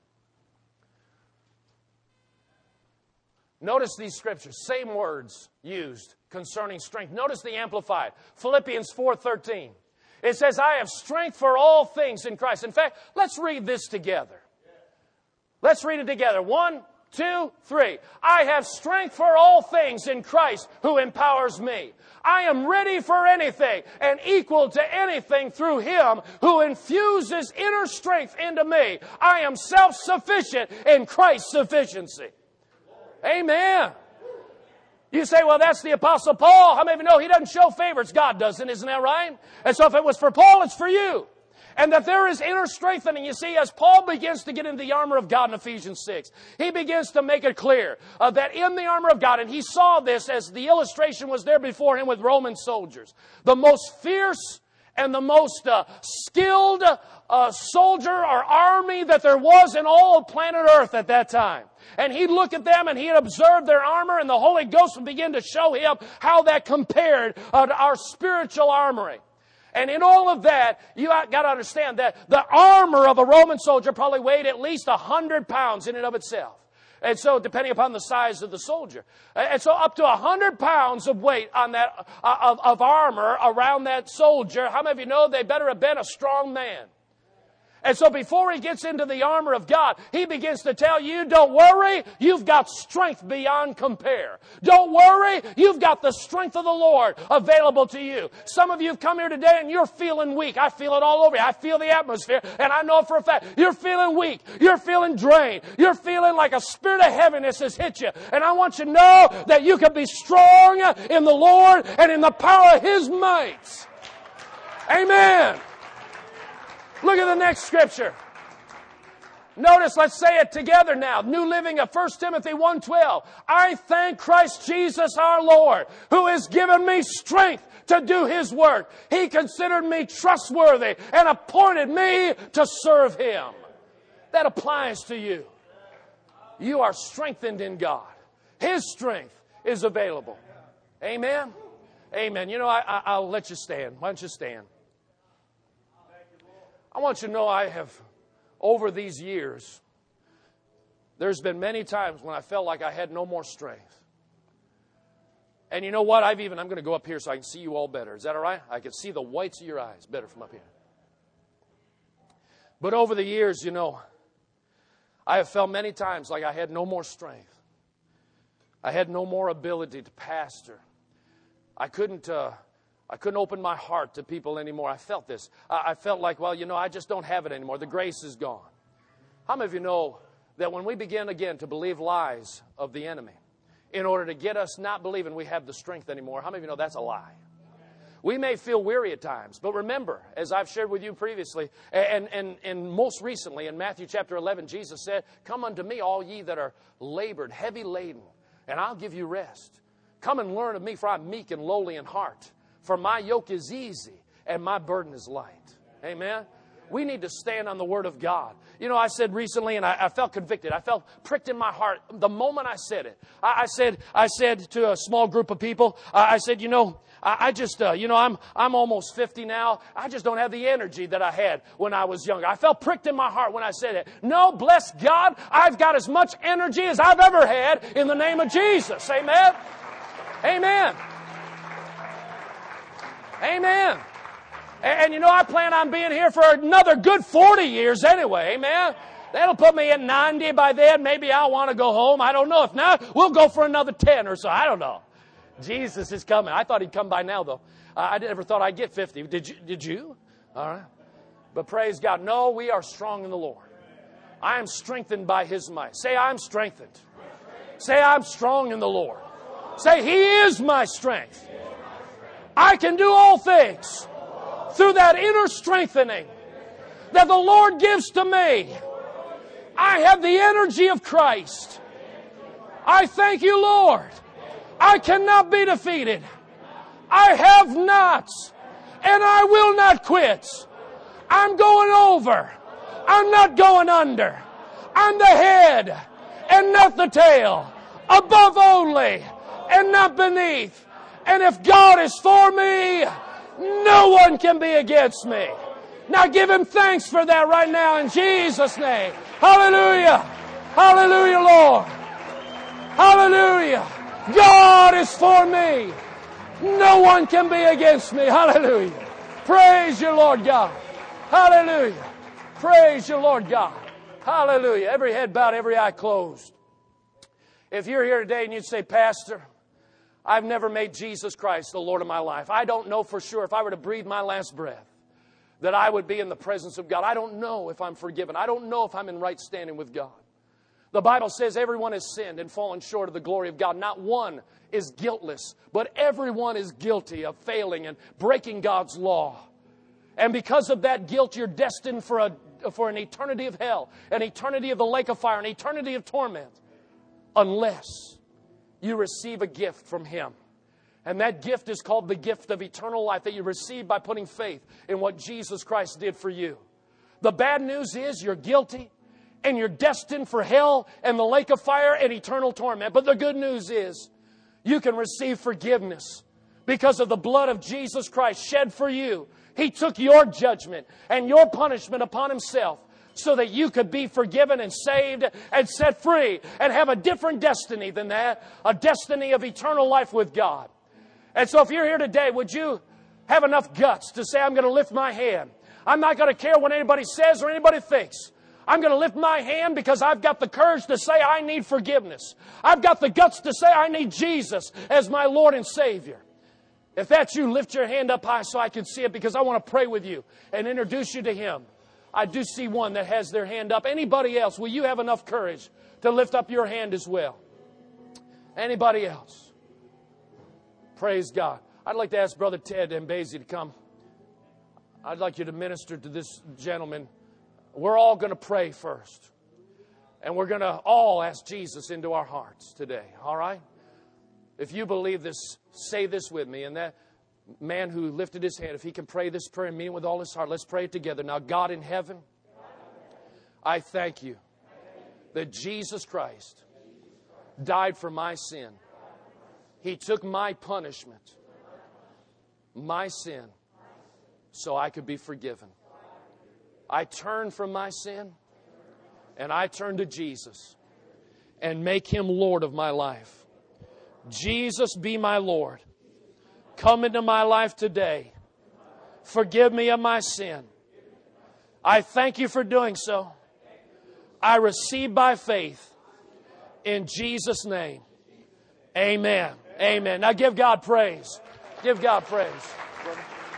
A: Notice these scriptures, same words used concerning strength. Notice the Amplified. Philippians four thirteen. It says, I have strength for all things in Christ. In fact, let's read this together. Let's read it together. One, two, three. I have strength for all things in Christ who empowers me. I am ready for anything and equal to anything through Him who infuses inner strength into me. I am self-sufficient in Christ's sufficiency. Amen. You say, well, that's the Apostle Paul. How many of you know he doesn't show favorites? God doesn't, isn't that right? And so if it was for Paul, it's for you. And that there is inner strengthening. You see, as Paul begins to get into the armor of God in Ephesians six, he begins to make it clear uh, that in the armor of God, and he saw this as the illustration was there before him with Roman soldiers, the most fierce and the most uh, skilled uh, soldier or army that there was in all of planet Earth at that time. And he'd look at them and he'd observe their armor, and the Holy Ghost would begin to show him how that compared uh, to our spiritual armoring. And in all of that, you got to understand that the armor of a Roman soldier probably weighed at least one hundred pounds in and of itself. And so, depending upon the size of the soldier. And so, up to one hundred pounds of weight on that, uh, of, of armor around that soldier. How many of you know they better have been a strong man? And so before he gets into the armor of God, he begins to tell you, don't worry, you've got strength beyond compare. Don't worry, you've got the strength of the Lord available to you. Some of you have come here today and you're feeling weak. I feel it all over you. I feel the atmosphere, and I know for a fact you're feeling weak. You're feeling drained. You're feeling like a spirit of heaviness has hit you. And I want you to know that you can be strong in the Lord and in the power of His might. Amen. Look at the next scripture. Notice, let's say it together now. New Living of First Timothy one twelve. I thank Christ Jesus our Lord, who has given me strength to do His work. He considered me trustworthy and appointed me to serve Him. That applies to you. You are strengthened in God. His strength is available. Amen? Amen. You know, I, I, I'll let you stand. Why don't you stand? I want you to know I have, over these years, there's been many times when I felt like I had no more strength. And you know what? I've even, I'm going to go up here so I can see you all better. Is that all right? I can see the whites of your eyes better from up here. But over the years, you know, I have felt many times like I had no more strength. I had no more ability to pastor. I couldn't... Uh, I couldn't open my heart to people anymore. I felt this. I felt like, well, you know, I just don't have it anymore. The grace is gone. How many of you know that when we begin again to believe lies of the enemy, in order to get us not believing we have the strength anymore, how many of you know that's a lie? We may feel weary at times, but remember, as I've shared with you previously, and, and, and most recently in Matthew chapter eleven, Jesus said, come unto me, all ye that are labored, heavy laden, and I'll give you rest. Come and learn of me, for I'm meek and lowly in heart. For my yoke is easy and my burden is light. Amen? We need to stand on the Word of God. You know, I said recently, and I, I felt convicted. I felt pricked in my heart the moment I said it. I, I said, I said to a small group of people, uh, I said, you know, I, I just, uh, you know, I'm I'm almost fifty now. I just don't have the energy that I had when I was younger. I felt pricked in my heart when I said it. No, bless God, I've got as much energy as I've ever had in the name of Jesus. Amen? Amen. Amen. And, and you know, I plan on being here for another good forty years anyway. Amen. That'll put me at ninety by then. Maybe I'll want to go home. I don't know. If not, we'll go for another ten or so. I don't know. Jesus is coming. I thought He'd come by now, though. Uh, I never thought I'd get fifty. Did you? Did you? All right. But praise God. No, we are strong in the Lord. I am strengthened by His might. Say, I'm strengthened. Say, I'm strong in the Lord. Say, He is my strength. I can do all things through that inner strengthening that the Lord gives to me. I have the energy of Christ. I thank you, Lord. I cannot be defeated. I have not, and I will not quit. I'm going over. I'm not going under. I'm the head and not the tail. Above only and not beneath. And if God is for me, no one can be against me. Now give Him thanks for that right now in Jesus' name. Hallelujah. Hallelujah, Lord. Hallelujah. God is for me. No one can be against me. Hallelujah. Praise you, Lord God. Hallelujah. Praise you, Lord God. Hallelujah. Every head bowed, every eye closed. If you're here today and you'd say, Pastor, I've never made Jesus Christ the Lord of my life. I don't know for sure if I were to breathe my last breath that I would be in the presence of God. I don't know if I'm forgiven. I don't know if I'm in right standing with God. The Bible says everyone has sinned and fallen short of the glory of God. Not one is guiltless, but everyone is guilty of failing and breaking God's law. And because of that guilt, you're destined for a for an eternity of hell, an eternity of the lake of fire, an eternity of torment, unless you receive a gift from Him. And that gift is called the gift of eternal life that you receive by putting faith in what Jesus Christ did for you. The bad news is you're guilty and you're destined for hell and the lake of fire and eternal torment. But the good news is you can receive forgiveness because of the blood of Jesus Christ shed for you. He took your judgment and your punishment upon Himself so that you could be forgiven and saved and set free and have a different destiny than that, a destiny of eternal life with God. And so if you're here today, would you have enough guts to say, I'm going to lift my hand. I'm not going to care what anybody says or anybody thinks. I'm going to lift my hand because I've got the courage to say I need forgiveness. I've got the guts to say I need Jesus as my Lord and Savior. If that's you, lift your hand up high so I can see it, because I want to pray with you and introduce you to Him. I do see one that has their hand up. Anybody else, will you have enough courage to lift up your hand as well? Anybody else? Praise God. I'd like to ask Brother Ted Mbezi to come. I'd like you to minister to this gentleman. We're all going to pray first. And we're going to all ask Jesus into our hearts today. All right? If you believe this, say this with me. And that man who lifted his hand, if he can pray this prayer and mean it with all his heart, let's pray it together. Now, God in heaven, I thank you that Jesus Christ died for my sin. He took my punishment, my sin, so I could be forgiven. I turn from my sin and I turn to Jesus and make Him Lord of my life. Jesus, be my Lord. Come into my life today. Forgive me of my sin. I thank you for doing so. I receive by faith in Jesus' name. Amen. Amen. Now give God praise. Give God praise.